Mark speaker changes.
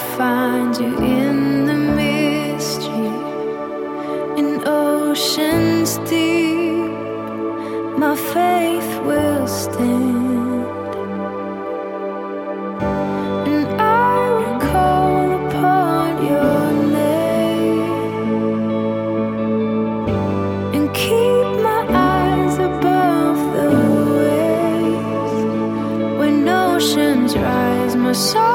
Speaker 1: find you in the mystery, in oceans deep. My faith will stand, and I will call upon your name and keep my eyes above the waves. When oceans rise, my soul